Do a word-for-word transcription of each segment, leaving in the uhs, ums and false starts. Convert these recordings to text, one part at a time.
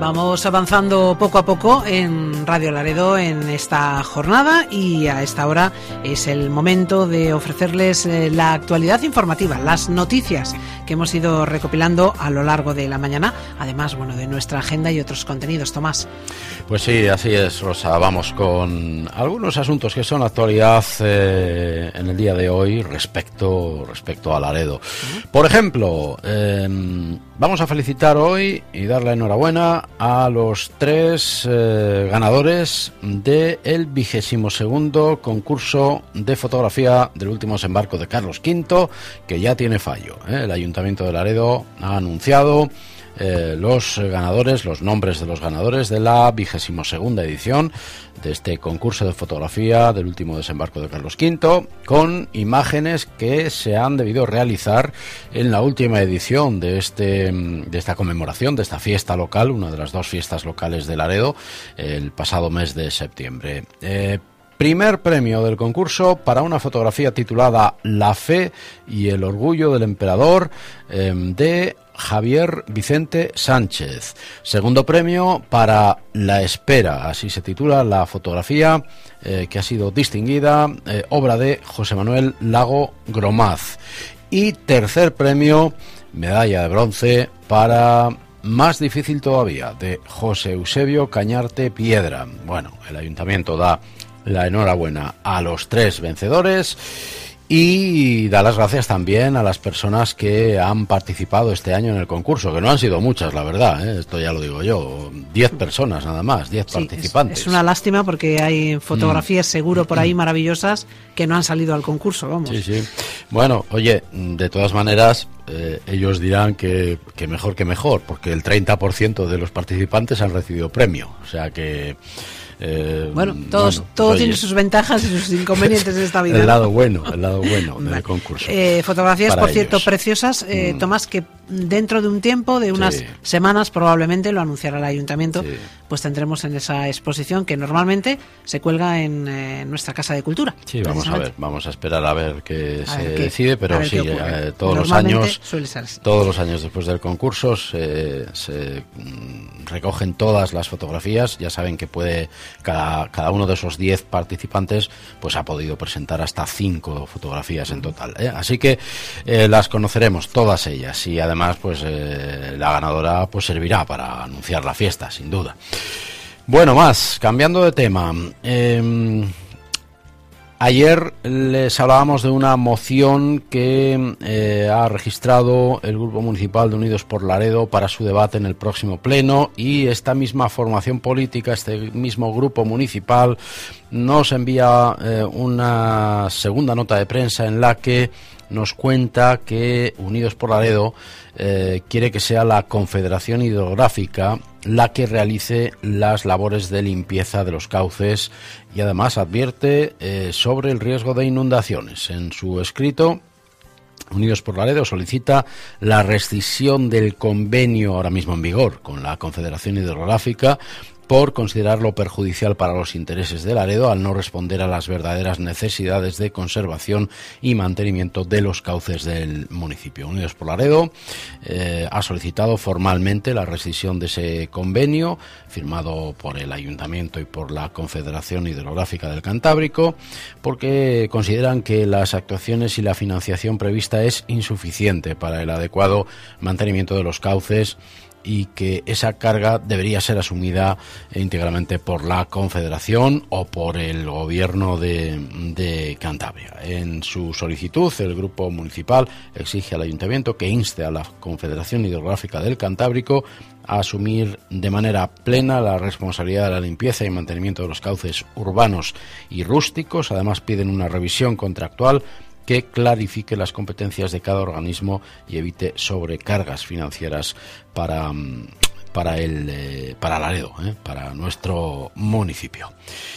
Vamos avanzando poco a poco en Radio Laredo en esta jornada y a esta hora es el momento de ofrecerles eh, la actualidad informativa, las noticias que hemos ido recopilando a lo largo de la mañana, además, bueno, de nuestra agenda y otros contenidos. Tomás. Pues sí, así es, Rosa. Vamos con algunos asuntos que son actualidad eh, en el día de hoy respecto, respecto a Laredo. Uh-huh. Por ejemplo, eh, vamos a felicitar hoy y dar la enhorabuena a los tres eh, ganadores del vigésimo segundo concurso de fotografía del último desembarco de Carlos quinto, que ya tiene fallo, ¿eh? El Ayuntamiento de Laredo ha anunciado Eh, los ganadores, los nombres de los ganadores de la vigésimo segunda edición de este concurso de fotografía del último desembarco de Carlos quinto, con imágenes que se han debido realizar en la última edición de este de esta conmemoración, de esta fiesta local, una de las dos fiestas locales de Laredo, el pasado mes de septiembre. Eh, Primer premio del concurso para una fotografía titulada La fe y el orgullo del emperador, eh, de Javier Vicente Sánchez. Segundo premio para La espera, así se titula la fotografía, eh, que ha sido distinguida, eh, obra de José Manuel Lago Gromaz. Y tercer premio, medalla de bronce para Más difícil todavía, de José Eusebio Cañarte Piedra. Bueno, el ayuntamiento da la enhorabuena a los tres vencedores y da las gracias también a las personas que han participado este año en el concurso, que no han sido muchas, la verdad, ¿eh? Esto ya lo digo yo, diez personas nada más, diez sí, participantes. Es, es una lástima porque hay fotografías mm. seguro por ahí maravillosas que no han salido al concurso, vamos. Sí, sí. Bueno, oye, de todas maneras, eh, ellos dirán que, que mejor que mejor, porque el treinta por ciento de los participantes han recibido premio, o sea que... Eh, bueno, todos, bueno, todo oye, tiene sus ventajas y sus inconvenientes de esta vida. El lado bueno, el lado bueno del concurso. Eh, fotografías, por ellos. cierto, preciosas, eh, mm. Tomás, que dentro de un tiempo, de unas sí. semanas probablemente, lo anunciará el ayuntamiento, sí. pues tendremos en esa exposición que normalmente se cuelga en eh, nuestra Casa de Cultura. Sí, vamos a ver, vamos a esperar a ver qué a se ver qué, decide, pero sí, eh, todos los años, todos los años después del concurso se, se mm, recogen todas las fotografías. Ya saben que puede cada, cada uno de esos diez participantes pues ha podido presentar hasta cinco fotografías en total, ¿eh? Así que eh, las conoceremos todas ellas y además Además, pues eh, la ganadora pues servirá para anunciar la fiesta, sin duda. Bueno, más, cambiando de tema. Eh, ayer les hablábamos de una moción que eh, ha registrado el Grupo Municipal de Unidos por Laredo para su debate en el próximo pleno, y esta misma formación política, este mismo grupo municipal, nos envía eh, una segunda nota de prensa en la que nos cuenta que Unidos por Laredo eh, quiere que sea la Confederación Hidrográfica la que realice las labores de limpieza de los cauces, y además advierte eh, sobre el riesgo de inundaciones. En su escrito, Unidos por Laredo solicita la rescisión del convenio ahora mismo en vigor con la Confederación Hidrográfica por considerarlo perjudicial para los intereses de Laredo al no responder a las verdaderas necesidades de conservación y mantenimiento de los cauces del municipio. Unidos por Laredo eh, ha solicitado formalmente la rescisión de ese convenio firmado por el Ayuntamiento y por la Confederación Hidrográfica del Cantábrico, porque consideran que las actuaciones y la financiación prevista es insuficiente para el adecuado mantenimiento de los cauces y que esa carga debería ser asumida íntegramente por la Confederación o por el Gobierno de, de Cantabria. En su solicitud, el Grupo Municipal exige al Ayuntamiento que inste a la Confederación Hidrográfica del Cantábrico a asumir de manera plena la responsabilidad de la limpieza y mantenimiento de los cauces urbanos y rústicos. Además, piden una revisión contractual que clarifique las competencias de cada organismo y evite sobrecargas financieras para, para, el, eh, para Laredo, eh, para nuestro municipio.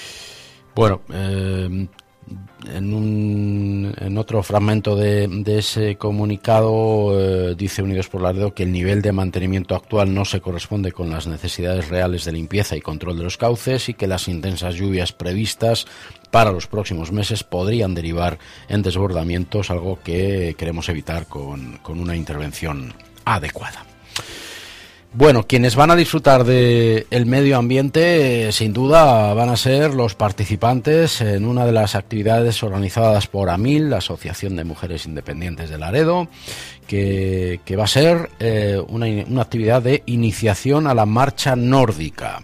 Bueno, eh, en, un, en otro fragmento de, de ese comunicado eh, dice Unidos por Laredo que el nivel de mantenimiento actual no se corresponde con las necesidades reales de limpieza y control de los cauces y que las intensas lluvias previstas para los próximos meses podrían derivar en desbordamientos, algo que queremos evitar con, con una intervención adecuada. Bueno, quienes van a disfrutar de el medio ambiente, eh, sin duda, van a ser los participantes en una de las actividades organizadas por AMIL, la Asociación de Mujeres Independientes de Laredo, que, que va a ser eh, una, una actividad de iniciación a la marcha nórdica.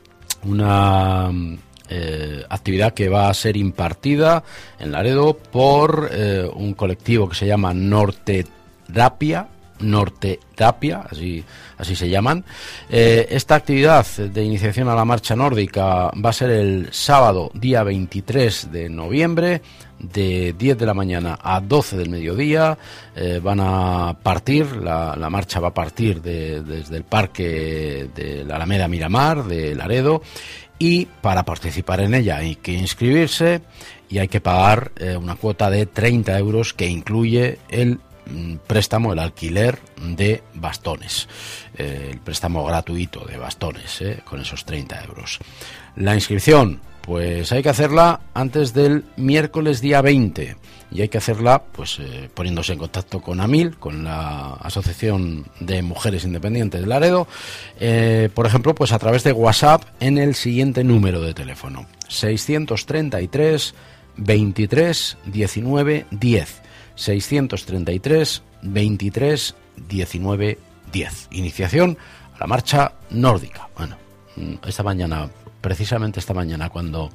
Una eh, actividad que va a ser impartida en Laredo por eh, un colectivo que se llama Norterapia, Norterapia, así, así se llaman. Eh, esta actividad de iniciación a la marcha nórdica va a ser el sábado, día veintitrés de noviembre, de diez de la mañana a doce del mediodía. Eh, van a partir, la, la marcha va a partir de, desde el parque de la Alameda Miramar de Laredo, y para participar en ella hay que inscribirse y hay que pagar eh, una cuota de treinta euros que incluye el préstamo, el alquiler de bastones, eh, el préstamo gratuito de bastones, eh, con esos treinta euros. La inscripción, pues hay que hacerla antes del miércoles día veinte, y hay que hacerla pues eh, poniéndose en contacto con AMIL, con la Asociación de Mujeres Independientes de Laredo, eh, por ejemplo, pues a través de WhatsApp en el siguiente número de teléfono: seiscientos treinta y tres, veintitrés, diecinueve, diez. seiscientos treinta y tres, veintitrés, diecinueve, diez. Iniciación a la marcha nórdica. Bueno, esta mañana, precisamente esta mañana, cuando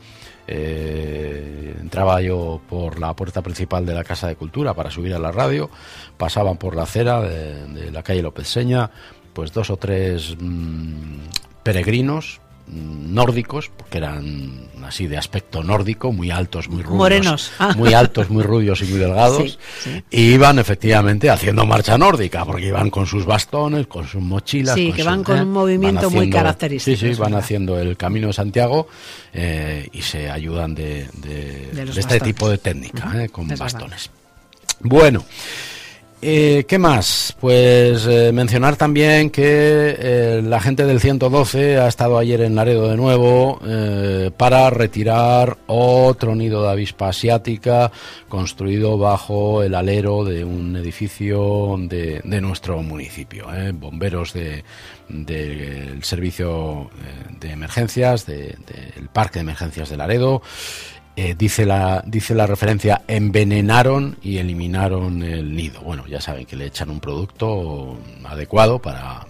eh, entraba yo por la puerta principal de la Casa de Cultura para subir a la radio, pasaban por la acera de, de la calle López Seña, pues dos o tres mmm, peregrinos nórdicos, porque eran así de aspecto nórdico, muy altos, muy rubios, morenos, ah. muy altos, muy rubios y muy delgados, sí, sí. Y iban efectivamente haciendo marcha nórdica, porque iban con sus bastones, con sus mochilas, sí, con que su, van con eh, un movimiento haciendo, muy característico. Sí, sí, van haciendo el Camino de Santiago eh, y se ayudan de, de, de, de este tipo de técnica, uh-huh. eh, con es bastones. Verdad. Bueno. Eh, ¿Qué más? Pues eh, mencionar también que eh, la gente del ciento doce ha estado ayer en Laredo de nuevo eh, para retirar otro nido de avispa asiática construido bajo el alero de un edificio de, de nuestro municipio. Eh. Bomberos de, de, del servicio de emergencias, del de, parque de emergencias de Laredo. Eh, dice la dice la referencia, envenenaron y eliminaron el nido. Bueno, ya saben que le echan un producto adecuado para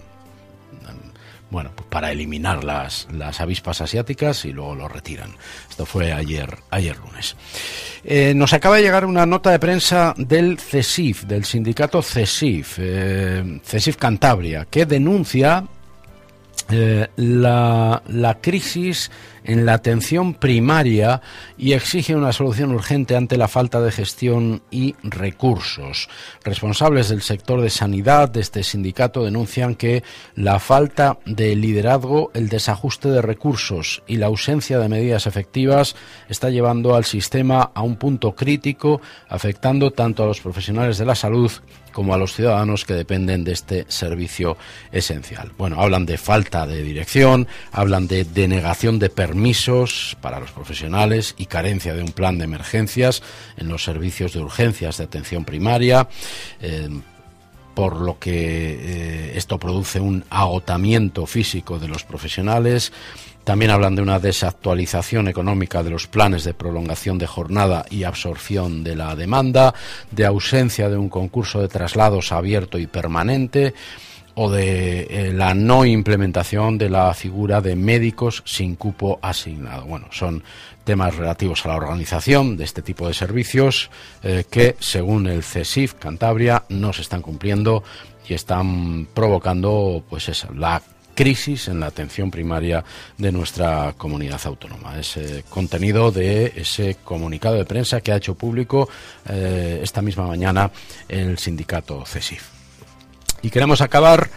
bueno pues para eliminar las, las avispas asiáticas y luego lo retiran. Esto fue ayer ayer lunes. Eh, nos acaba de llegar una nota de prensa del CESIF, del sindicato CESIF, eh, CESIF Cantabria, que denuncia eh, la, la crisis en la atención primaria y exige una solución urgente ante la falta de gestión y recursos. Responsables del sector de sanidad de este sindicato denuncian que la falta de liderazgo, el desajuste de recursos y la ausencia de medidas efectivas está llevando al sistema a un punto crítico, afectando tanto a los profesionales de la salud como a los ciudadanos que dependen de este servicio esencial. Bueno, hablan de falta de dirección, hablan de denegación de permisos para los profesionales y carencia de un plan de emergencias en los servicios de urgencias de atención primaria, eh, por lo que eh, esto produce un agotamiento físico de los profesionales. También hablan de una desactualización económica de los planes de prolongación de jornada y absorción de la demanda, de ausencia de un concurso de traslados abierto y permanente, o de eh, la no implementación de la figura de médicos sin cupo asignado. Bueno, son temas relativos a la organización de este tipo de servicios eh, que, según el CESIF Cantabria, no se están cumpliendo y están provocando, pues esa, la crisis en la atención primaria de nuestra comunidad autónoma. Ese contenido de ese comunicado de prensa que ha hecho público eh, esta misma mañana el sindicato CESIF. Y queremos acabar,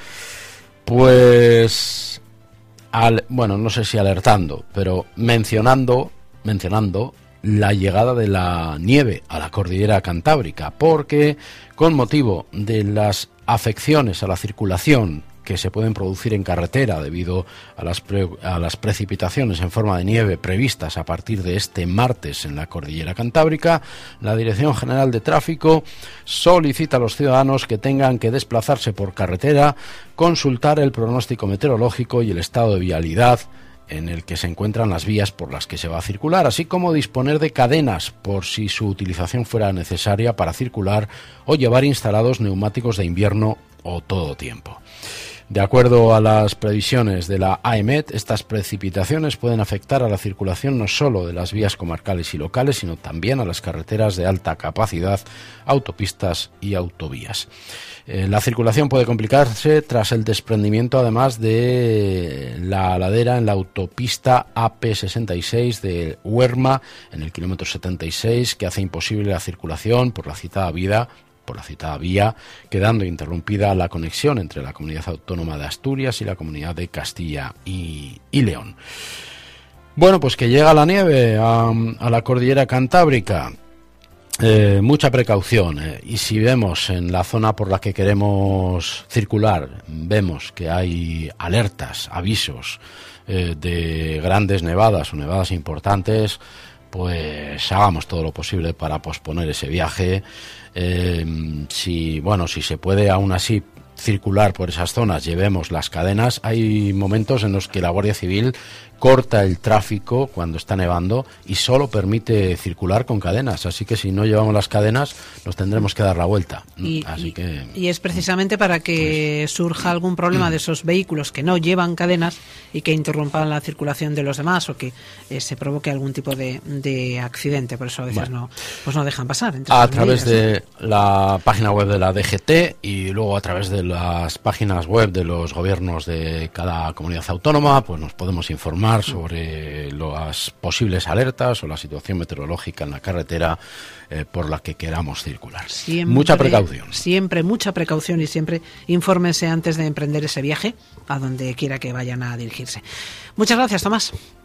pues, al, bueno, no sé si alertando, pero mencionando, mencionando la llegada de la nieve a la cordillera cantábrica, porque con motivo de las afecciones a la circulación que se pueden producir en carretera debido a las, pre, a las precipitaciones en forma de nieve previstas a partir de este martes en la cordillera Cantábrica, la Dirección General de Tráfico solicita a los ciudadanos que tengan que desplazarse por carretera consultar el pronóstico meteorológico y el estado de vialidad en el que se encuentran las vías por las que se va a circular, así como disponer de cadenas por si su utilización fuera necesaria para circular o llevar instalados neumáticos de invierno o todo tiempo. De acuerdo a las previsiones de la AEMET, estas precipitaciones pueden afectar a la circulación no solo de las vías comarcales y locales, sino también a las carreteras de alta capacidad, autopistas y autovías. Eh, la circulación puede complicarse tras el desprendimiento, además, de la ladera en la autopista A P sesenta y seis de Huerma, en el kilómetro setenta y seis, que hace imposible la circulación por la citada vía, por la citada vía, quedando interrumpida la conexión entre la Comunidad Autónoma de Asturias y la Comunidad de Castilla y, y León. Bueno, pues que llega la nieve a, a la cordillera Cantábrica. Eh, mucha precaución, eh, y si vemos en la zona por la que queremos circular, vemos que hay alertas, avisos eh, de grandes nevadas o nevadas importantes, pues hagamos todo lo posible para posponer ese viaje. Eh, si, bueno, si se puede aún así circular por esas zonas, llevemos las cadenas. Hay momentos en los que la Guardia Civil corta el tráfico cuando está nevando y solo permite circular con cadenas, así que si no llevamos las cadenas nos tendremos que dar la vuelta. Y, así y, que, y es precisamente para que pues, surja algún problema de esos vehículos que no llevan cadenas y que interrumpan la circulación de los demás o que eh, se provoque algún tipo de, de accidente, por eso a veces bueno, no, pues no dejan pasar. A través medidas, de ¿no? la página web de la D G T y luego a través de las páginas web de los gobiernos de cada comunidad autónoma, pues nos podemos informar sobre las posibles alertas o la situación meteorológica en la carretera eh, por la que queramos circular. Siempre, mucha precaución. Siempre mucha precaución y siempre infórmense antes de emprender ese viaje a donde quiera que vayan a dirigirse. Muchas gracias, Tomás.